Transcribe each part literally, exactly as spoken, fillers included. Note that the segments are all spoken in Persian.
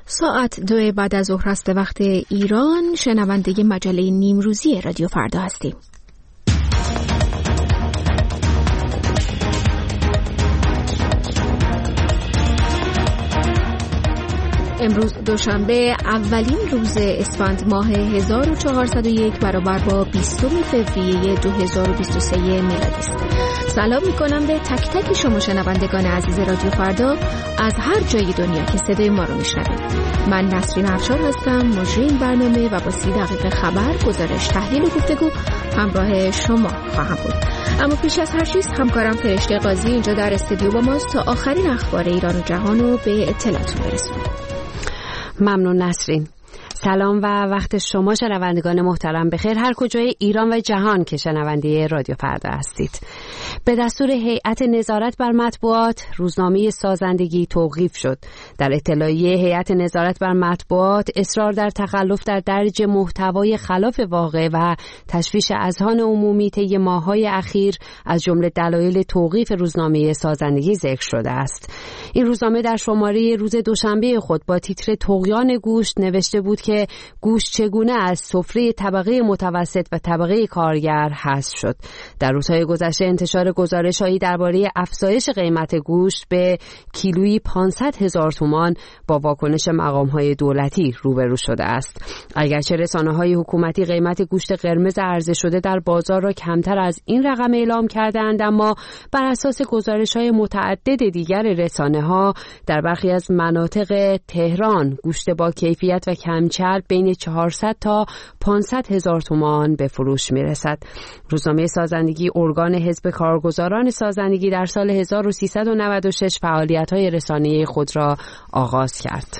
ساعت دو بعد از ظهر است وقت ایران. شنونده مجله نیمروزی رادیو فردا هستیم. امروز دوشنبه، اولین روز اسفند ماه هزار و چهارصد و یک برابر با بیستم فوریه دو هزار و بیست و سه میلادی است. سلام میکنم به تک تک شما شنوندگان عزیز رادیو فردا از هر جای دنیا که صدای ما رو میشنوید. من نسرین افشار هستم، مجری این برنامه و با سی دقیقه خبر، گزارش، تحلیل و گفتگو همراه شما خواهم بود. اما پیش از هر چیز همکارم فرشته قاضی اینجا در استودیو با ماست تا آخرین اخبار ایران و جهان رو به اطلاعتون برسونیم. ممنون نسرین. سلام و وقت شما شنوندگان محترم بخیر هر کجای ایران و جهان که شنونده رادیو فردا هستید. به دستور هیئت نظارت بر مطبوعات روزنامه سازندگی توقیف شد. در اطلاعیه هیئت نظارت بر مطبوعات اصرار در تخلف در درج محتوای خلاف واقع و تشویش اذهان عمومی طی ماه‌های اخیر از جمله دلایل توقیف روزنامه سازندگی ذکر شده است. این روزنامه در شماره روز دوشنبه خود با تیتر طغیان گوشت نوشته بود که گوشت چگونه از سفره طبقه متوسط و طبقه کارگر حذف شد. در روزهای گذشته انتشار گزارش‌هایی درباره افزایش قیمت گوشت به کیلویی پانصد هزار تومان با واکنش مقام‌های دولتی روبرو شده است. اگرچه رسانه‌های حکومتی قیمت گوشت قرمز عرضه شده در بازار را کمتر از این رقم اعلام کردند، اما بر اساس گزارش‌های متعدد دیگر رسانه‌ها در برخی از مناطق تهران گوشت با کیفیت و کمچرب بین چهارصد تا پانصد هزار تومان به فروش می‌رسد. روزنامه سازندگی ارگان حزب کارگزاران سازندگی در سال هزار و سیصد و نود و شش فعالیت‌های رسانه‌ای خود را آغاز کرد.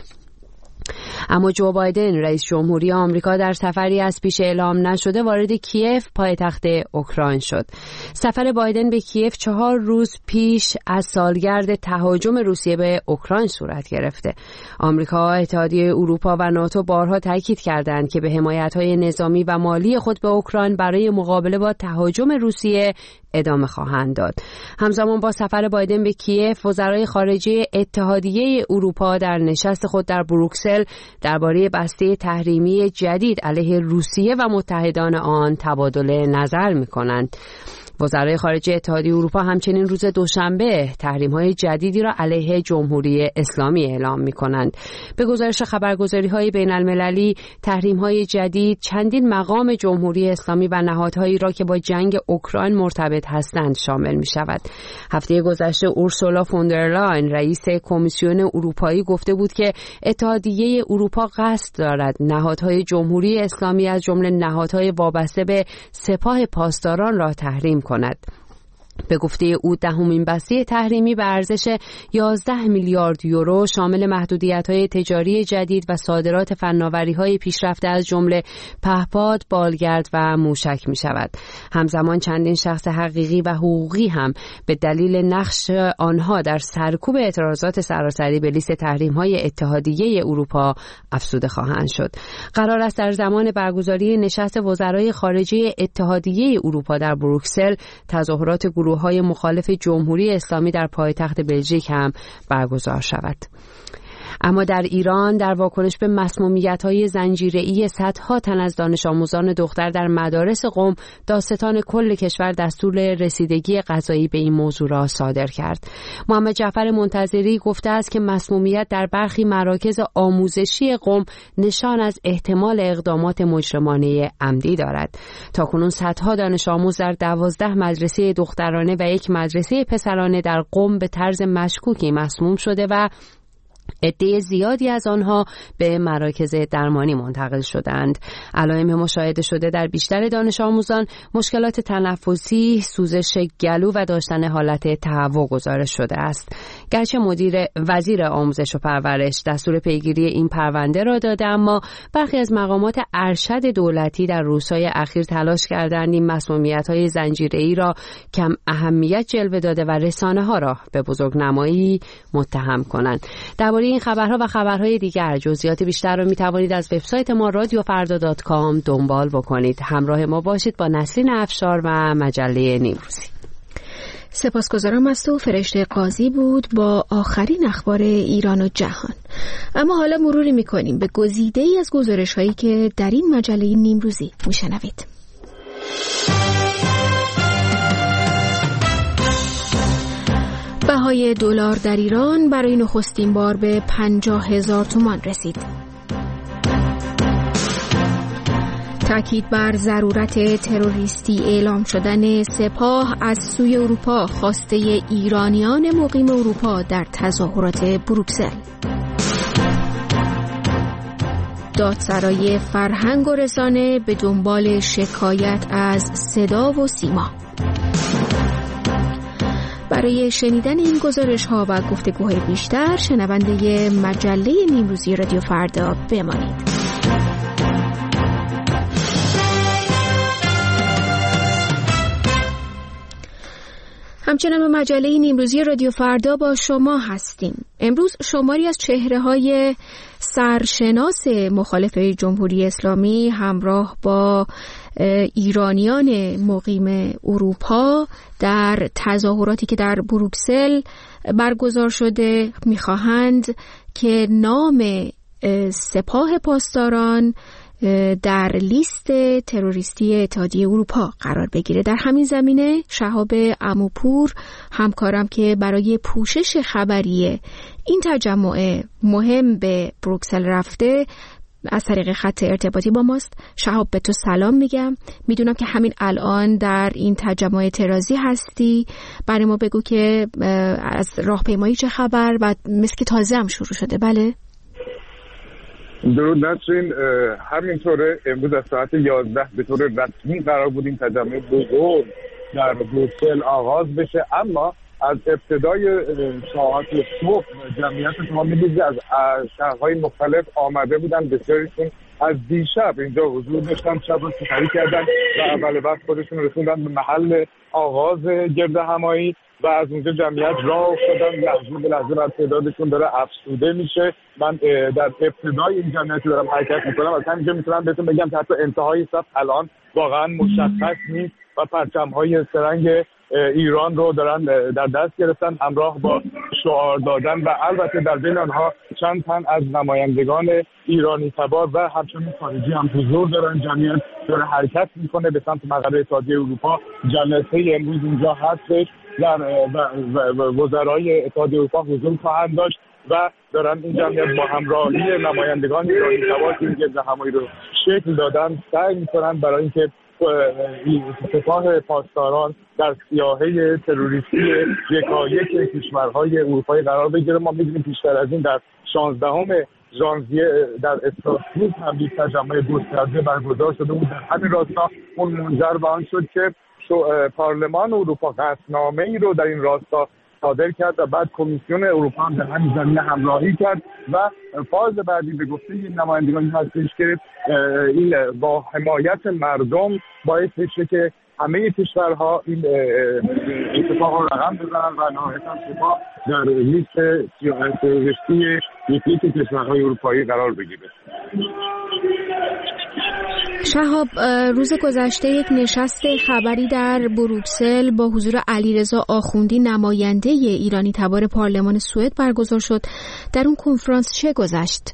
اما جو بایدن رئیس جمهوری آمریکا در سفری از پیش اعلام نشده وارد کیف پایتخت اوکراین شد. سفر بایدن به کیف چهار روز پیش از سالگرد تهاجم روسیه به اوکراین صورت گرفته. آمریکا، اتحادیه اروپا و ناتو بارها تاکید کردند که به حمایت‌های نظامی و مالی خود به اوکراین برای مقابله با تهاجم روسیه ادامه خواهند داد. همزمان با سفر بایدن به کیف، وزرای خارجه اتحادیه اروپا در نشست خود در بروکسل درباره بسته تحریمی جدید علیه روسیه و متحدان آن تبادل نظر می‌کنند. وزرای خارجه اتحادیه اروپا همچنین روز دوشنبه تحریم‌های جدیدی را علیه جمهوری اسلامی اعلام می‌کنند. به گزارش خبرگزاری‌های بین‌المللی، تحریم‌های جدید چندین مقام جمهوری اسلامی و نهادهایی را که با جنگ اوکراین مرتبط هستند شامل می‌شود. هفته گذشته اورسولا فون در لاین رئیس کمیسیون اروپایی گفته بود که اتحادیه اروپا قصد دارد نهادهای جمهوری اسلامی از جمله نهادهای وابسته به سپاه پاسداران را تحریم کند. به گفته او دهمین بسته تحریمی به ارزش یازده میلیارد یورو شامل محدودیت‌های تجاری جدید و صادرات فناوری‌های پیشرفته از جمله پهپاد، بالگرد و موشک می‌شود. همزمان چندین شخص حقیقی و حقوقی هم به دلیل نقش آنها در سرکوب اعتراضات سراسری به لیست تحریم‌های اتحادیه اروپا افزوده خواهند شد. قرار است در زمان برگزاری نشست وزرای خارجه اتحادیه اروپا در بروکسل تظاهرات گروه‌های مخالف جمهوری اسلامی در پایتخت بلژیک هم برگزار شود. اما در ایران در واکنش به مسمومیت‌های زنجیره‌ای صدها تن از دانش آموزان دختر در مدارس قم، دادستان کل کشور دستور رسیدگی قضایی به این موضوع را صادر کرد. محمد جعفر منتظری گفته است که مسمومیت در برخی مراکز آموزشی قم نشان از احتمال اقدامات مجرمانه عمدی دارد. تاکنون صدها دانش آموز در دوازده مدرسه دخترانه و یک مدرسه پسرانه در قم به طرز مشکوکی مسموم شده و عده زیادی از آنها به مراکز درمانی منتقل شدند. علائم مشاهده شده در بیشتر دانش آموزان مشکلات تنفسی، سوزش گلو و داشتن حالت تهوع گزارش شده است. گرچه مدیر وزیر آموزش و پرورش دستور پیگیری این پرونده را داده، اما برخی از مقامات ارشد دولتی در روزهای اخیر تلاش کردند این مسمومیت‌های زنجیره‌ای را کم اهمیت جلوه داده و رسانه‌ها را به بزرگنمایی متهم کنند. درباره این خبرها و خبرهای دیگر جزئیات بیشتر را می‌توانید از وبسایت ما رادیو فردا دات کام دنبال بکنید. همراه ما باشید با نسرین افشار و مجله نیمروزی. سپاسگزارم از تو. فرشته قاضی بود با آخرین اخبار ایران و جهان. اما حالا مروری میکنیم به گزیده ای از گزارش هایی که در این مجله نیمروزی میشنوید. بهای دلار در ایران برای نخستین بار به پنجاه هزار تومان رسید. تأکید بر ضرورت تروریستی اعلام شدن سپاه از سوی اروپا، خواسته ایرانیان مقیم اروپا در تظاهرات بروکسل. دادسرای فرهنگ و رسانه به دنبال شکایت از صدا و سیما. برای شنیدن این گزارش ها و گفتگوهای بیشتر شنونده مجله نیمروزی رادیو فردا بمانید. همچنان به مجله نیمروزی رادیو فردا با شما هستیم. امروز شماری از چهره‌های سرشناس مخالف جمهوری اسلامی همراه با ایرانیان مقیم اروپا در تظاهراتی که در بروکسل برگزار شده می‌خواهند که نام سپاه پاسداران در لیست تروریستی اتحادیه اروپا قرار بگیره. در همین زمینه شهاب عموپور همکارم که برای پوشش خبری این تجمع مهم به بروکسل رفته از طریق خط ارتباطی با ماست. شهاب به تو سلام میگم. میدونم که همین الان در این تجمع اعتراضی هستی. برای ما بگو که از راهپیمایی چه خبر و مثل که تازه هم شروع شده. بله؟ درود نسرین. همینطوره امروز از ساعت یازده به طور رسمی قرار بود این تجمع بزرگ در بروکسل آغاز بشه، اما از ابتدای ساعت صبح جمعیت شما می‌دید از شهرهای مختلف آمده بودن. بسیاریشون از دیشب اینجا حضور داشتن، شب رو سپری کردن و اول وقت خودشون رسوندن به محل آغاز گرد همایی و از اونجا جمعیت راه افتادن. لحظه به لحظه بعد تعدادشون داره افزوده میشه. من در ابتدای این جمعیت دارم حرکت میکنم، از همینجا میتونم بهتون بگم که حتی انتهای صف الان واقعا مشخص نیست و پرچم‌های سرنگ ایران رو دارن در دست گرفتن همراه با شعار دادن و البته در بین آنها چند تن از نمایندگان ایرانی تبار و همچنین خارجی هم حضور دارن. جمعیت داره حرکت میکنه به سمت مقر اتحادیه اروپا. جلسه امروز اینجا هستش در وزرای اتحادیه اروپا حضور خواهند داشت و دارن این جمعیت با همراهی نمایندگان ایرانی تبار که این گرد همایی رو شکل دادن سعی میکنن برای اینکه سپاه پاسداران در سیاهه تروریستی یکایک کشورهای اروپایی قرار بگیره. ما می‌دونیم پیشتر از این در شانزدهم ژانویه در استراسبورگ هم یک تجمع گسترده برگزار شده بود. در همین راستا اون منجر به آن شد که پارلمان اروپا قطعنامه‌ای رو در این راستا صادر کرد و بعد کمیسیون اروپا هم در همین زمینه همراهی کرد و فاز بعدی به گفته این نمایندگان هستش که این با حمایت مردم باعث بشه که همه کشورها این اتفاق رو رقم بزنن و نهایتاً سپاه در لیست تروریستی یکی کشورهای اروپایی قرار بگیره. شهاب، روز گذشته یک نشست خبری در بروکسل با حضور علیرضا آخوندی نماینده ایرانی تبار پارلمان سوئد برگزار شد. در اون کنفرانس چه گذشت؟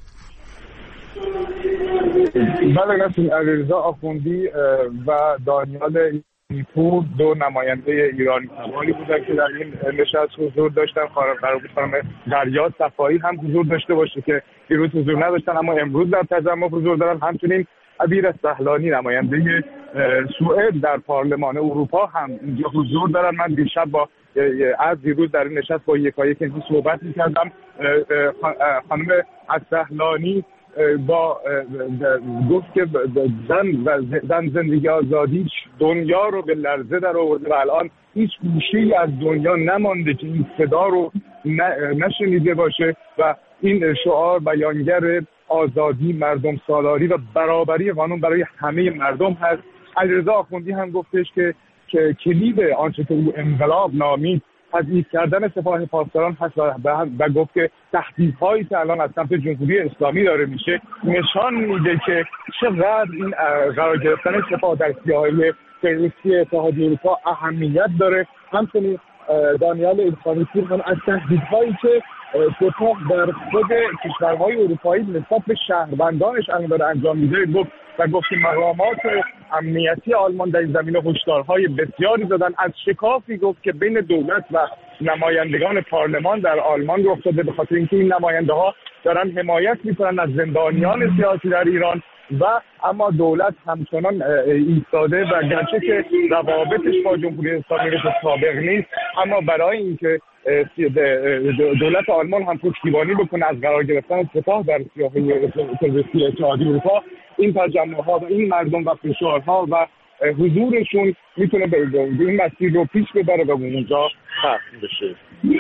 بله نسیم، علیرضا آخوندی و دانیال نیپور دو نماینده ایرانی تباری بودن که در این نشست حضور داشتن. قرار بود خانم دریا صفایی هم حضور داشته باشه که دیروز حضور نداشتن اما امروز در تجمع حضور دارن. همچنین عبیر سهلانی نماینده سوئد در پارلمان اروپا هم اینجا حضور دارن. من دیشب با از دیروز در این نشست با یکایک اینجا صحبت می‌کردم. خانم سهلانی با گفت که زن و زن زندگی آزادی دنیا رو به لرزه در آورده و الان هیچ گوشه‌ای از دنیا نمانده که این صدا رو نشنیده باشه و این شعار بیانگر آزادی، مردم سالاری و برابری قانون برای همه مردم هست. علیرضا آخوندی هم گفتش که که کلید آنچه که او انقلاب نامید تضعیف کردن سپاه پاسداران هست و, و گفت که تهدیدهایی که الان از سمت جمهوری اسلامی داره میشه نشان میده که چقدر این قرار گرفتن سپاه در سیاهه تروریستی اتحادیه اروپا اهمیت داره. همچنین دانیال الخانی‌پور هم از تهدیدهایی که سپاه در خود کشورهای اروپایی نسبت به شهروندانش الان داره انجام میده گفت و گفت که مقامات امنیتی آلمان در این زمینه هشدارهای بسیاری دادن. از شکافی گفت که بین دولت و نمایندگان پارلمان در آلمان رخ داده، به خاطر اینکه این نماینده ها دارن حمایت میکنن از زندانیان سیاسی در ایران و اما دولت همچنان ایستاده و گرچه که روابطش با جمهوری اسلامی سابق نیست، اما برای اینکه دولت آلمان هم پشتیبانی بکنه از قرار گرفتن سپاه در سیاحه اتحادیه اروپا، این تجمع‌ها و این مردم و فشارها و حضورشون میتونه به این مسیر رو پیش ببره و اونجا ختم بشه.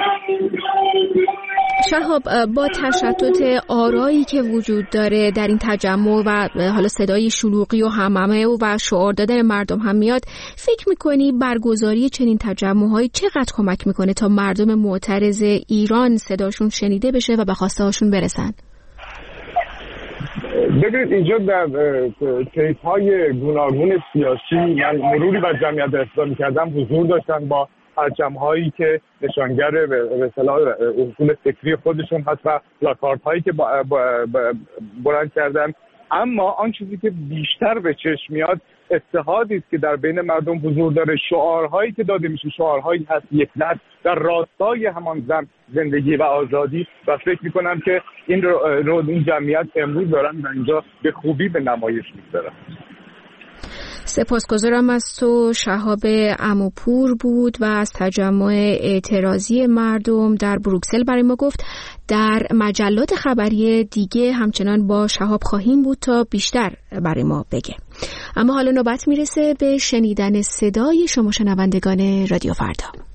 شهاب، با تشتت آرایی که وجود داره در این تجمع و حالا صدای شلوغی و همهمه و شعار دادن مردم هم میاد، فکر میکنی برگزاری چنین تجمع‌هایی چقدر کمک میکنه تا مردم معترض ایران صداشون شنیده بشه و به خواسته هاشون برسن؟ ببینید اینجا در کیس‌های گوناگون سیاسی من مروری بر جمعیت اسلامی کردم، حضور داشتن با پرچم‌هایی که نشانگر به اصطلاح اصول فکری خودشون هست و پلاکاردهایی که بلند کردن. اما آن چیزی که بیشتر به چشم میاد اتحادی است که در بین مردم حضور داره، شعارهایی که داده میشه شعارهایی هست یک دست در راستای همان زن زندگی و آزادی و فکر میکنم که این رو این جمعیت امروز دارن و اینجا به خوبی به نمایش میذارن. سپاسگزارم از تو. شهاب عموپور بود و از تجمع اعتراضی مردم در بروکسل برای ما گفت. در مجلات خبری دیگه همچنان با شهاب خواهیم بود تا بیشتر برای ما بگه. اما حالا نوبت میرسه به شنیدن صدای شما شنوندگان رادیو فردا.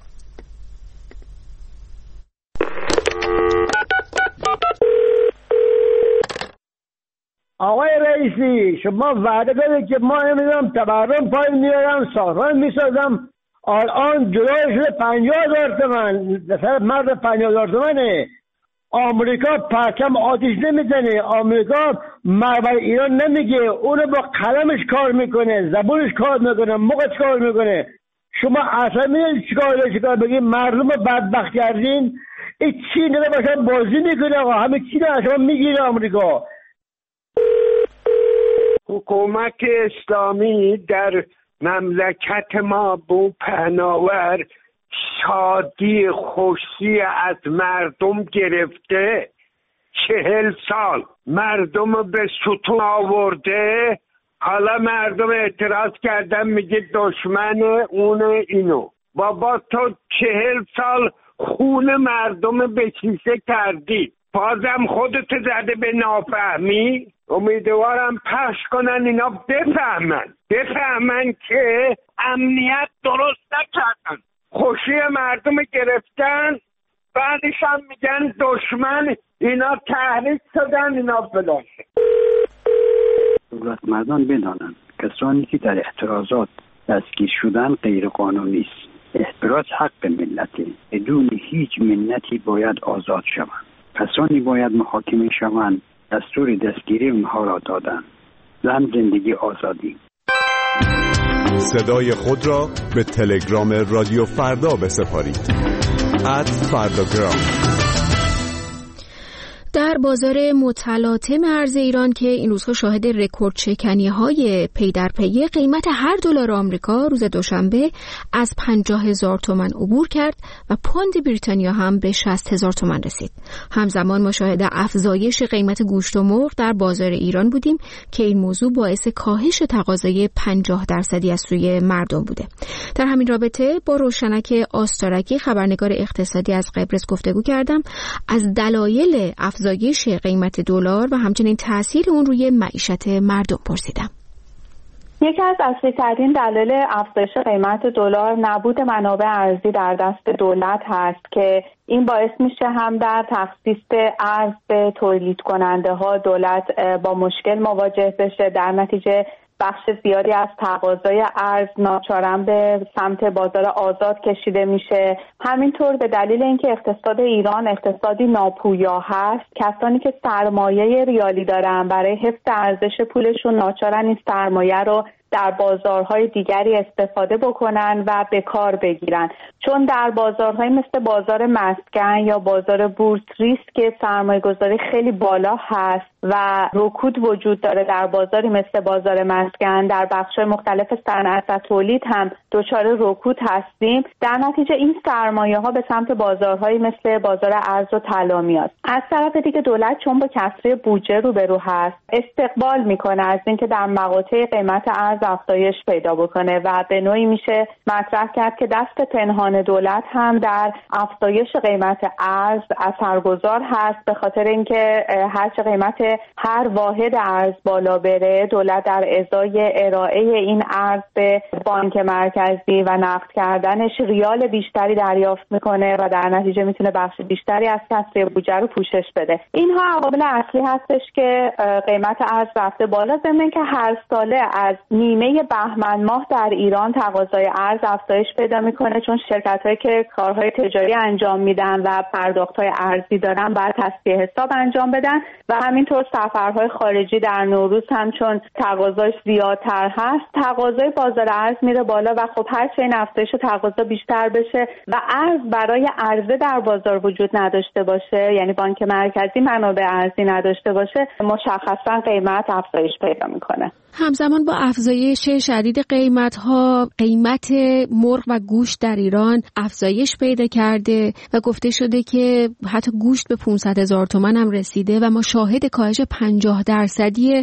آقای رئیسی، شما وعده دارید که ما نمیدونم تورم پای میارم، سازمان میسازم، الان جلوی شده پنجاه هزار تومن، مثلا مرد پنجاه هزار تومنه. آمریکا پرچم آتیش نمیزنه، آمریکا مربع ایران نمیگه، اونو با قلمش کار میکنه، زبونش کار میکنه، موقعش کار میکنه. شما اصلا میدونید چیکار دارید چیکار بگید مردم رو بدبخت کردین. این چی نداره باشن بازی میکنه آقا، همه چی داره شما میگیره آمریکا. حکومت اسلامی در مملکت ما بو پهناور شادی خوشی از مردم گرفته، چهل سال مردم به ستون آورده. حالا مردم اعتراض کردن میگه دشمن اون اینو. بابا تو چهل سال خون مردم به کیسه کردی، بازم خودت زده به نافهمی. امیدوارم پخش کنن اینا بفهمن بفهمن که امنیت درست نکردن، خوشی مردم گرفتن، بعدش هم میگن دشمن، اینا تحریک شدن، اینا فلان. دولت مردان بدانن کسانی که در اعتراضات دستگیر شدن غیر قانونی است. اعتراض حق ملتی، بدون هیچ منتی باید آزاد شوند. کسانی باید محاکمه شوند دستور دستگیری اونها را دادن. زن، زندگی، آزادی. صدای خود را به تلگرام رادیو فردا بسپارید. ات فرداگرام. در بازار متلاطم ارز ایران که این روزها شاهد رکورد شکنی‌های پی در پی، قیمت هر دلار آمریکا روز دوشنبه از پنجاه هزار تومان عبور کرد و پوند بریتانیا هم به شصت هزار تومان رسید. همزمان ما شاهد افزایش قیمت گوشت و مرغ در بازار ایران بودیم که این موضوع باعث کاهش تقاضای پنجاه درصدی از سوی مردم بوده. در همین رابطه با روشنک آستارکی، خبرنگار اقتصادی از قبرس، گفتگو کردم. از دلایل افزایش قیمت دلار و همچنین تاثیر اون روی معیشت مردم پرسیدم. یکی از اصلی ترین دلایل افزایش قیمت دلار نبود منابع ارزی در دست دولت هست که این باعث میشه هم در تخصیص ارز به تولید کننده ها دولت با مشکل مواجه بشه، در نتیجه بخش زیادی از تقاضای ارز ناچارن به سمت بازار آزاد کشیده میشه. همینطور به دلیل اینکه اقتصاد ایران اقتصادی ناپویا هست، کسانی که سرمایه ریالی دارن برای حفظ ارزش پولشون ناچارن این سرمایه رو در بازارهای دیگری استفاده بکنن و به کار بگیرن. چون در بازارهای مثل بازار مسکن یا بازار بورس ریسک سرمایه گذاری خیلی بالا هست و رکود وجود داره. در بازاری مثل بازار مسکن در بخش‌های مختلف صنعت و تولید هم دچار رکود هستیم. در نتیجه این سرمایه‌ها به سمت بازارهایی مثل بازار ارز و طلا میاد. از طرف دیگه دولت چون با کسری بودجه روبرو هست استقبال میکنه از اینکه در مقاطع قیمت ارز افزایش پیدا بکنه و به نوعی میشه مطرح کرد که دست پنهان دولت هم در افزایش قیمت ارز اثرگذار هست، به خاطر اینکه هر چه قیمت هر واحد ارز بالا بره دولت در ازای ارائه این ارز به بانک مرکزی و نقد کردنش ریال بیشتری دریافت میکنه و در نتیجه میتونه بخش بیشتری از کسری بودجه رو پوشش بده. اینها عوامل اصلی هستش که قیمت ارز رفته بالا، ضمن که هر ساله از نیمه بهمن ماه در ایران تقاضای ارز افزایش پیدا میکنه، چون شرکت‌هایی که کارهای تجاری انجام میدن و پرداخت‌های ارزی دارن باید تصفیه حساب انجام بدن و همینطور سفرهای خارجی در نوروز هم چون تقاضاش زیادتر هست تقاضای بازار ارز میره بالا و خب هر چه این افزایش تقاضا بیشتر بشه و ارز برای عرضه در بازار وجود نداشته باشه، یعنی بانک مرکزی منابع ارزی نداشته باشه، مشخصا قیمت افزایش پیدا میکنه. همزمان با افزایش شدید قیمت‌ها قیمت مرغ و گوشت در ایران افزایش پیدا کرده و گفته شده که حتی گوشت به پانصد هزار تومان هم رسیده و ما شاهد کاهش پنجاه درصدی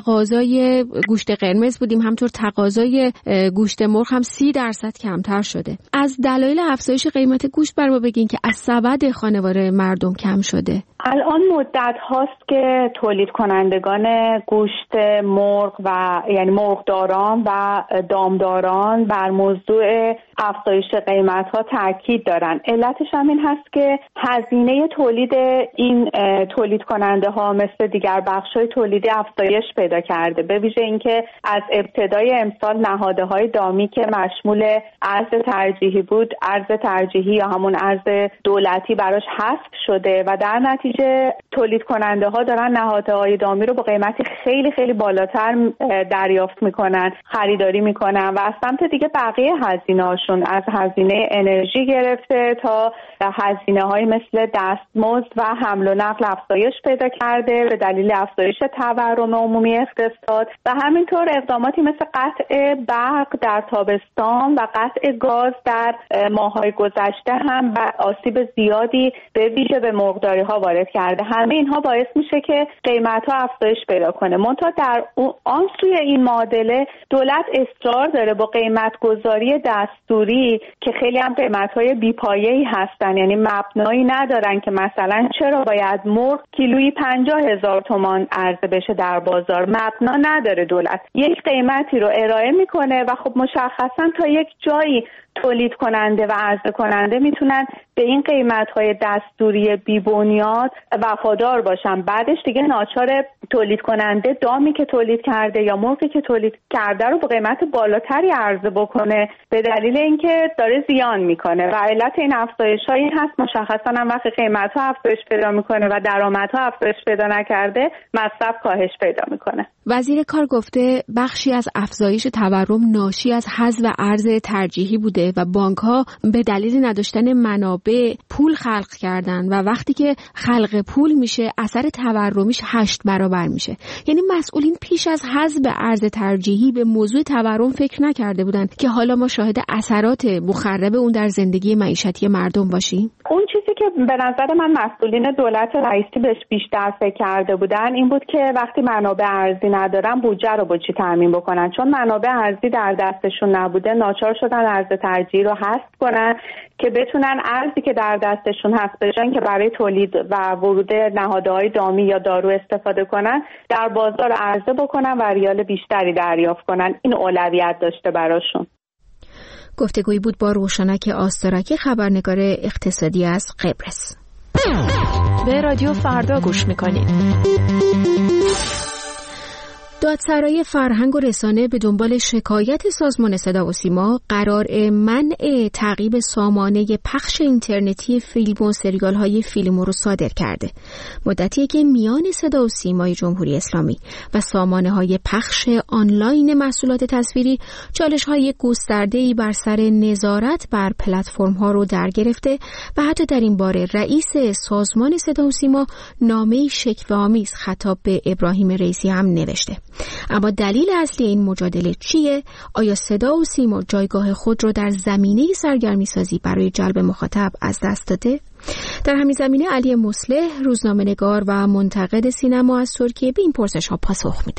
تقاضای گوشت قرمز بودیم، همطور تقاضای گوشت مرغ هم سی درصد کمتر شده. از دلایل افزایش قیمت گوشت برام بگین که از سبد خانوار مردم کم شده. الان مدت هاست که تولید کنندگان گوشت مرغ و یعنی مرغداران و دامداران بر موضوع افزایش قیمت ها تاکید دارن. علتش هم این هست که هزینه تولید این تولید کننده ها مثل دیگر بخش های تولیدی افزایش پیدا کرده، به ویژه اینکه از ابتدای امسال نهاده های دامی که مشمول ارز ترجیحی بود، ارز ترجیحی یا همون ارز دولتی براش حذف شده و در نتیجه تولید کننده ها دارن نهادهای دامی رو با قیمتی خیلی خیلی بالاتر دریافت میکنن، خریداری میکنن و از سمت دیگه بقیه هزینه هاشون از هزینه انرژی گرفته تا هزینه های مثل دستمزد و حمل و نقل افزایش پیدا کرده به دلیل افزایش تورم عمومی اقتصاد و همینطور اقداماتی مثل قطع برق در تابستان و قطع گاز در ماه‌های گذشته هم و آسیب زیادی به ویژه به مرغداری ها وارد کرده. همه اینها باعث میشه که قیمت ها افزایش پیدا کنه. منتها در آن سوی این معادله دولت اصرار داره با قیمت گذاری دستوری که خیلی هم قیمت های بی‌پایه‌ای هستن، یعنی مبنایی ندارن که مثلا چرا باید مرغ کیلویی پنجاه هزار تومان عرضه بشه در بازار، مبنا نداره. دولت یک قیمتی رو ارائه میکنه و خب مشخصا تا یک جایی تولید کننده و عرضه کننده میتونن به این قیمت‌های دستوری بی‌بنیاد وفادار باشن. بعدش دیگه ناچار تولید کننده دامی که تولید کرده یا مرغی که تولید کرده رو با قیمت بالاتری عرضه بکنه به دلیل اینکه داره زیان میکنه و علت این افزایش‌ها این هست مشخصا هم وقتی قیمت‌ها افزایش پیدا میکنه و درآمدها افزایش پیدا نکرده مصرف کاهش پیدا میکنه. وزیر کار گفته بخشی از افزایش تورم ناشی از حذف ارز ترجیحی بوده و بانک‌ها به دلیل نداشتن منابع پول خلق کردن و وقتی که خلق پول میشه اثر تورمیش هشت برابر میشه. یعنی مسئولین پیش از حذف ارز ترجیحی به موضوع تورم فکر نکرده بودن که حالا ما شاهد اثرات مخرب اون در زندگی معیشتی مردم باشیم. اون چیزی که به نظر من مسئولین دولت رئیسی بهش بیشتر فکر کرده بودن این بود که وقتی منابع ارزی ندارن بودجه رو با چی تامین بکنن، چون منابع ارزی در دستشون نبوده ناچار شدن ارز ترجیحی رو حذف کنن که بتونن ارزی که در دستشون هست بجن که برای تولید و ورود نهادهای دامی یا دارو استفاده کنن در بازار عرضه بکنن و ریال بیشتری دریافت کنن. این اولویت داشته براشون. گفتگویی بود با روشنک آستراکی، خبرنگار اقتصادی از قبرس. به رادیو فردا گوش میکنید. دادسرای فرهنگ و رسانه به دنبال شکایت سازمان صدا و سیما قرار منع تعقیب سامانه پخش اینترنتی فیلم و سریال های فیلمو رو صادر کرده. مدتی که میان صدا و سیمای جمهوری اسلامی و سامانه های پخش آنلاین محصولات تصویری چالش های گسترده‌ای بر سر نظارت بر پلتفرم ها رو در گرفته و حتی در این باره رئیس سازمان صدا و سیما نامه‌ای شکوه‌آمیز خطاب به ابراهیم رئیسی هم نوشته. اما دلیل اصلی این مجادله چیه؟ آیا صدا و سیما جایگاه خود رو در زمینه سرگرمی سازی برای جلب مخاطب از دست داده؟ در همین زمینه علی مصلح، روزنامه‌نگار و منتقد سینما از ترکیه، به این پرسش ها پاسخ میده.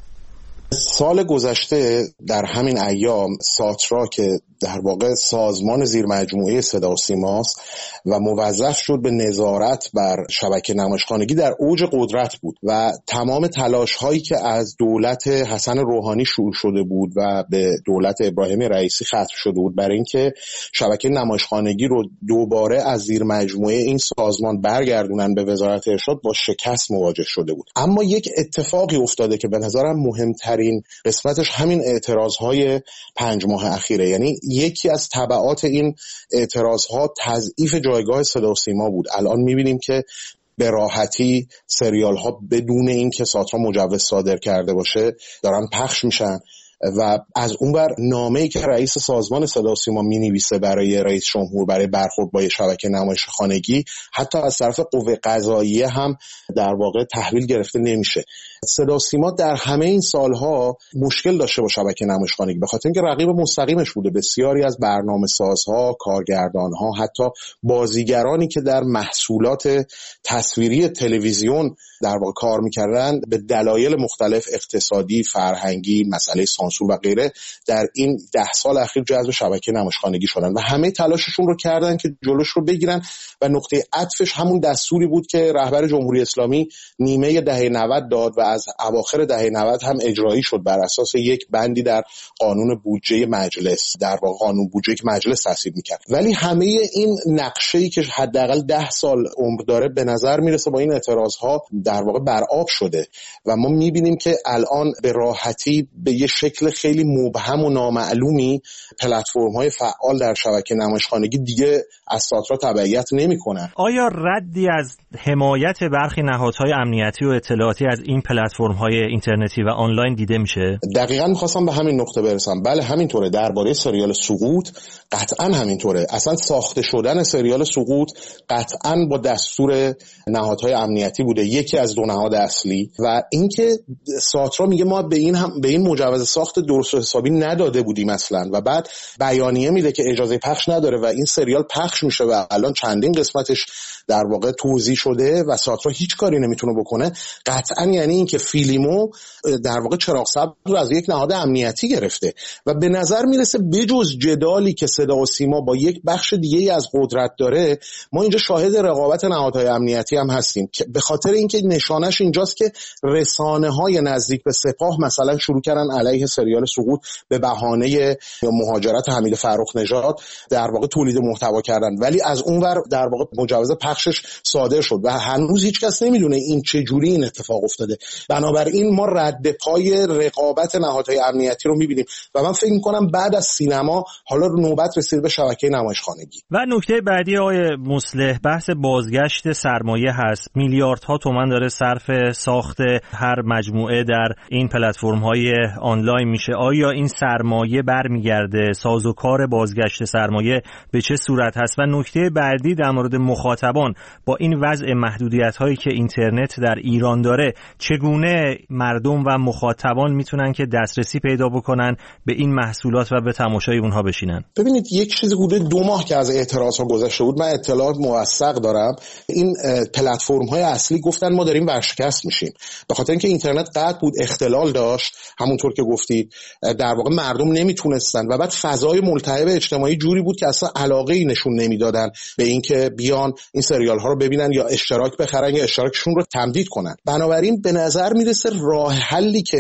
سال گذشته در همین ایام ساترا که در واقع سازمان زیر مجموعه صدا و سیماست و موظف شد به نظارت بر شبکه نمایشخوانگی در اوج قدرت بود و تمام تلاش هایی که از دولت حسن روحانی شروع شده بود و به دولت ابراهیم رئیسی ختم شده بود برای اینکه شبکه نمایشخوانگی رو دوباره از زیر مجموعه این سازمان برگردونن به وزارت ارشاد با شکست مواجه شده بود. اما یک اتفاقی افتاده که به نظرم مهمترین قسمتش همین اعتراضهای پنج ماه اخیره، یعنی یکی از تبعات این اعتراضها تضعیف جایگاه صدا و سیما بود. الان می‌بینیم که به راحتی سریال ها بدون این که ساترا مجوز صادر کرده باشه دارن پخش میشن و از اون بر نامه‌ای که رئیس سازمان صدا و سیما می‌نویسه برای رئیس جمهور برای برخورد با شبکه نمایشخوانگی حتی از طرف قوه قضاییه هم در واقع تحویل گرفته نمیشه. صدا و سیما در همه این سالها مشکل داشته با شبکه نمایشخوانگی به خاطر اینکه رقیب مستقیمش بوده. بسیاری از برنامه‌سازها، کارگردانها، حتی بازیگرانی که در محصولات تصویری تلویزیون در واقع کار می‌کردن به دلایل مختلف اقتصادی، فرهنگی، مسئله سانسور و غیره در این ده سال اخیر جذب شبکه نمایشخوانگی شدن و همه تلاششون رو کردن که جلوش رو بگیرن و نقطه عطفش همون دستوری بود که رهبر جمهوری اسلامی نیمه دهه نود داد و از اواخر دهه نود هم اجرایی شد بر اساس یک بندی در قانون بودجه مجلس، در واقع قانون بودجه که مجلس تصویب می‌کرد. ولی همه این نقشه‌ای که حداقل ده سال عمر داره به نظر میرسه با این اعتراضها در واقع برآب شده و ما می‌بینیم که الان به راحتی به یه شکل خیلی مبهم و نامعلومی پلتفرم‌های فعال در شبکه نمایشخوانگی دیگه از ساترا تبعیت نمی‌کنن. آیا ردی از حمایت برخی نهادهای امنیتی و اطلاعاتی از این پلتفرم‌های اینترنتی و آنلاین دیده میشه؟ دقیقاً می‌خواستم به همین نقطه برسم. بله همینطوره. درباره سریال سقوط قطعاً همینطوره. اصلا ساخته شدن سریال سقوط قطعاً با دستور نهادهای امنیتی بوده، یکی از دو نهاد اصلی. و اینکه ساترا میگه ما به این هم به این مجوز ساخت درست و حسابی نداده بودیم اصلا و بعد بیانیه میده که اجازه پخش نداره و این سریال پخش میشه و الان چندین قسمتش در واقع توزیع شده و ساترا هیچ کاری نمیتونه بکنه. قطعا یعنی این که فیلمو در واقع چراغ سبز رو از یک نهاد امنیتی گرفته و به نظر میرسه بجز جدالی که صدا و سیما با یک بخش دیگه از قدرت داره، ما اینجا شاهد رقابت نهادهای امنیتی هم هستیم که به خاطر اینکه نشانش اینجاست که رسانه‌های نزدیک به سپاه مثلا شروع کردن علیه سریال سقوط به بهانه مهاجرت حمید فرخ نژاد در واقع تولید محتوا کردن، ولی از اونور در واقع مجوز پخشش صادر شد و هنوز هیچ کس نمیدونه این چه جوری این اتفاق افتاده. بنابراین ما رد پای رقابت نهادهای امنیتی رو میبینیم و من فکر میکنم بعد از سینما حالا نوبت رسید به شبکه نمایشخوانگی. و نکته بعدی آقای مصلح بحث بازگشت سرمایه هست. میلیاردها تومان داره صرف ساخت هر مجموعه در این پلتفرم‌های آنلاین میشه. آیا این سرمایه برمیگرده؟ سازوکار بازگشت سرمایه به چه صورت هست؟ و نکته بعدی در مورد مخاطبان با این وضع محدودیت‌هایی که اینترنت در ایران داره، چگونه مردم و مخاطبان میتونن که دسترسی پیدا بکنن به این محصولات و به تماشای اونها بشینن؟ ببینید یک چیز حدود دو ماه که از اعتراض‌ها گذشته بود، من اطلاعات موثق دارم، این پلتفرم‌های اصلی گفتن ما داریم ورشکست میشیم به خاطر اینکه اینترنت قطع بود، اختلال داشت، همونطور که گفتید در واقع مردم نمیتونستن و بعد فضای ملتهب اجتماعی جوری بود که اصلا علاقه‌ای نشون نمیدادن به اینکه بیان این سریال ها رو ببینن یا اشتراک بخرن یا اشتراکشون رو تمدید کنن. بنابراین به نظر میرسه راه حلی که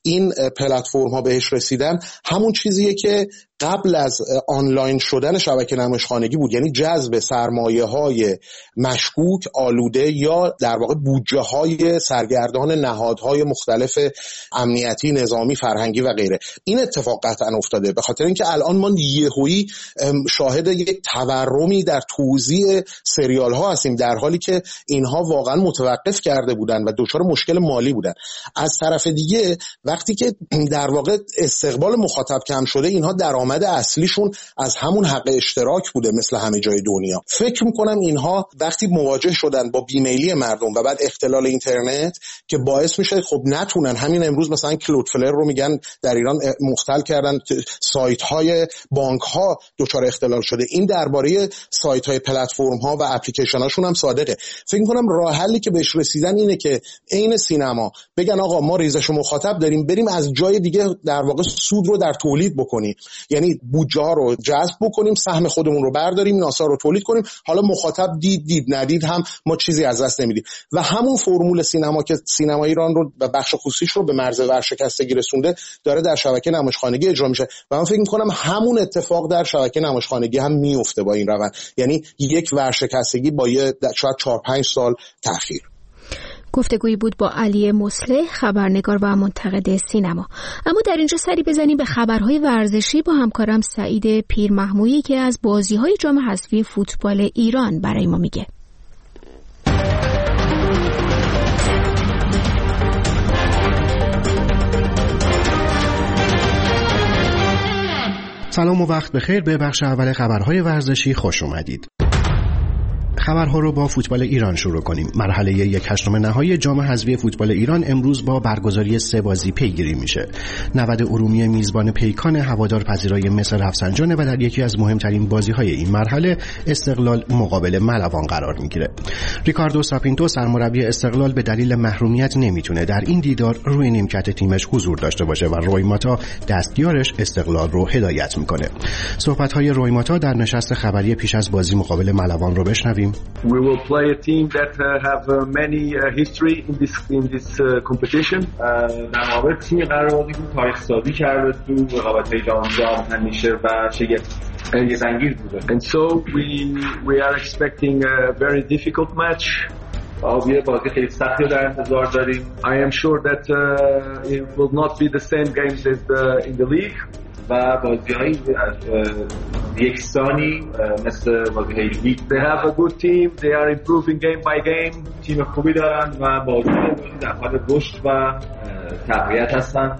این پلتفرم ها بهش رسیدن همون چیزیه که قبل از آنلاین شدن شبکه نمایشخانگی بود، یعنی جذب سرمایه های مشکوک، آلوده یا در واقع بودجه های سرگردان نهادهای مختلف امنیتی، نظامی، فرهنگی و غیره. این اتفاق قطعا افتاده به خاطر اینکه الان ما یهویی شاهد یک تورمی در توزیع سریال ها هستیم، در حالی که اینها واقعا متوقف کرده بودن و دچار مشکل مالی بودن. از طرف دیگه وقتی که در واقع استقبال مخاطب کم شده، اینها درآمد اصلیشون از همون حق اشتراک بوده مثل همه جای دنیا. فکر میکنم اینها وقتی مواجه شدن با بیمیلی مردم و بعد اختلال اینترنت که باعث میشه خب نتونن، همین امروز مثلا کلودفلر رو میگن در ایران مختل کردن، سایت های بانک ها دچار اختلال شده. این درباره سایت های پلتفرم ها و اپلیکیشن هاشون هم صادقه. فکر میکنم راه حلی که بهش رسیدن اینه که عین سینما بگن آقا ما ریزش مخاطب داریم، بریم از جای دیگه در واقع سود رو در تولید بکنیم، یعنی بودجه ها رو جذب بکنیم، سهم خودمون رو برداریم، ناسا رو تولید کنیم، حالا مخاطب دید دید ندید هم ما چیزی از دست نمیدیم. و همون فرمول سینما که سینما ایران رو و بخش خصوصیش رو به مرز ورشکستگی رسونده داره در شبکه نمایشخانگی اجرا میشه و من فکر میکنم همون اتفاق در شبکه نمایشخانگی هم میفته با این روند، یعنی یک ورشکستگی با یه شاید چهار پنج سال تأخیر. گفتگویی بود با علی مصلح، خبرنگار و منتقد سینما. اما در اینجا سری بزنیم به خبرهای ورزشی با همکارم سعید پیرمحمودی که از بازی‌های جام حذفی فوتبال ایران برای ما میگه. سلام و وقت بخیر، به بخش اول خبرهای ورزشی خوش اومدید. خبرها رو با فوتبال ایران شروع کنیم. مرحله یک هشتم نهایی جام حذفی فوتبال ایران امروز با برگزاری سه بازی پیگیری میشه. نود ارومیه میزبان پیکان هوادار پذیرای مصر رفسنجانه و در یکی از مهمترین بازی‌های این مرحله استقلال مقابل ملوان قرار میگیره. ریکاردو ساپینتو سرمربی استقلال به دلیل محرومیت نمیتونه در این دیدار روی نیمکت تیمش حضور داشته باشه و روی ماتا دستیارش استقلال رو هدایت میکنه. صحبت‌های روی ماتا در نشست خبری پیش از بازی مقابل ملوان رو بشنویم. We will play a team that uh, have uh, many uh, history in this in this uh, competition. در واقع تیم قراردادی که تاریخ سازی کرده تو رقابت‌های جام همیشه و شگفت انگیز بوده. And so we we are expecting a very difficult match. یه بازی خیلی سختی در انتظار داریم. I am sure that uh, it will not be the same games as the, in the league. و بازی‌های یکسانی مثل بازی‌های لیگ. They have a good team. They are improving game by game. تیم خوبی دارن و بازی‌ها در حال رشد و تقویت هستن.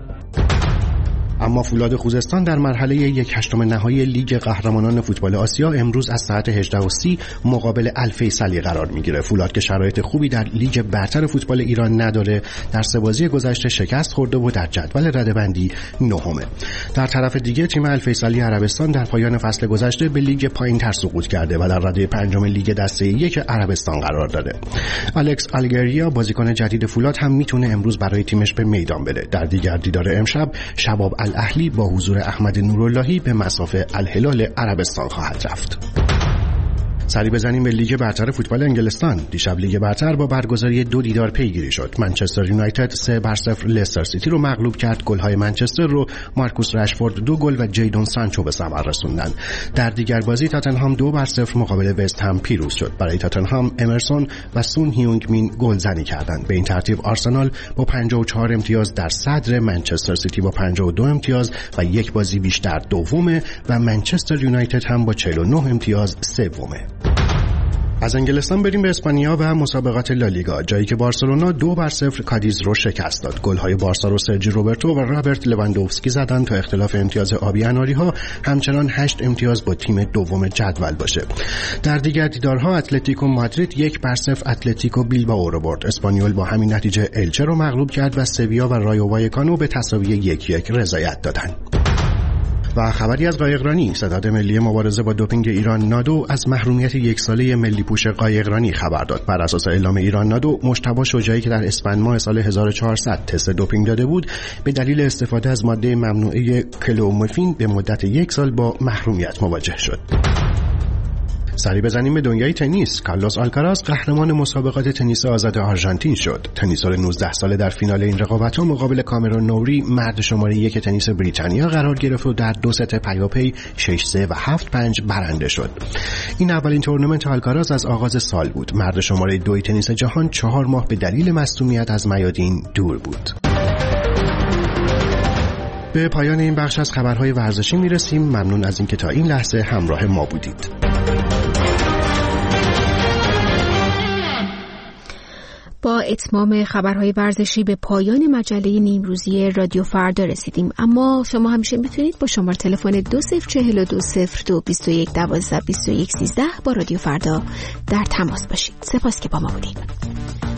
اما فولاد خوزستان در مرحله یک هشتم نهایی لیگ قهرمانان فوتبال آسیا امروز از ساعت هجده و سی مقابل الفیصلی قرار میگیره. فولاد که شرایط خوبی در لیگ برتر فوتبال ایران نداره، در سه بازی گذشته شکست خورده و در جدول رده‌بندی نهمه. در طرف دیگه تیم الفیصلی عربستان در پایان فصل گذشته به لیگ پایین‌تر سقوط کرده و در رده پنجم لیگ دسته یک عربستان قرار داره. الکس آلگریا بازیکن جدید فولاد هم میتونه امروز برای تیمش به میدان بره. در دیگر دیدار امشب شباب الاهلی با حضور احمد نوراللهی به مصاف الهلال عربستان خواهد رفت. سری بزنیم به لیگ برتر فوتبال انگلستان. دیشب لیگ برتر با برگزاری دو دیدار پیگیری شد. منچستر یونایتد سه بر صفر لستر سیتی رو مغلوب کرد. گل‌های منچستر رو مارکوس رشفورد دو گل و جیدون سانچو به ثمر رسوندن. در دیگر بازی تاتنهام دو بر صفر مقابل وست هم پیروز شد. برای تاتنهام امرسون و سون هیونگ مین گلزنی کردند. به این ترتیب آرسنال با پنجاه و چهار امتیاز در صدر، منچستر سیتی با پنجاه و دو امتیاز و یک بازی بیشتر دومه و منچستر یونایتد هم با چهل و نه امتیاز سومه. از انگلستان بریم به اسپانیا و مسابقات لالیگا، جایی که بارسلونا دو بر صفر کادیز رو شکست داد. گل‌های بارسا رو سرجی روبرتو و رابرت لواندوفسکی زدن تا اختلاف امتیاز آبی اناری‌ها همچنان هشت امتیاز با تیم دوم جدول باشه. در دیگر دیدارها اتلتیکو مادرید یک بر صفر اتلتیکو بیلبائو رو برد. اسپانیول با همین نتیجه الچه رو مغلوب کرد و سویا و رایو وایکانو به تساوی یک یک رضایت دادند. و خبری از قایقرانی. ستاد ملی مبارزه با دوپینگ ایران نادو از محرومیت یک ساله ملی پوش قایقرانی خبر داد. بر اساس اعلام ایران نادو، مجتبی شجاعی که در اسفند ماه سال هزار و چهارصد تست دوپینگ داده بود، به دلیل استفاده از ماده ممنوعه کلومفین به مدت یک سال با محرومیت مواجه شد. سری بزنیم به دنیای تنیس. کارلوس آلکاراز قهرمان مسابقات تنیس آزاد آرژانتین شد. تنیسور نوزده ساله در فینال این رقابت‌ها مقابل کامرون نوری، مرد شماره یک تنیس بریتانیا قرار گرفت و در دو ست پیاپی شش سه و هفت پنج برنده شد. این اولین تورنمنت آلکاراز از آغاز سال بود. مرد شماره دو تنیس جهان چهار ماه به دلیل مصدومیت از میادین دور بود. به پایان این بخش از خبرهای ورزشی میرسیم. ممنون از اینکه تا این لحظه همراه ما بودید. با اتمام خبرهای ورزشی به پایان مجله نیمروزی رادیو فردا رسیدیم، اما شما همیشه میتونید با شماره تلفن دو صفر چهل دو صفر دو بیست و یک دوازده بیست و یک سیزده با رادیو فردا در تماس باشید. سپاس که با ما بودید.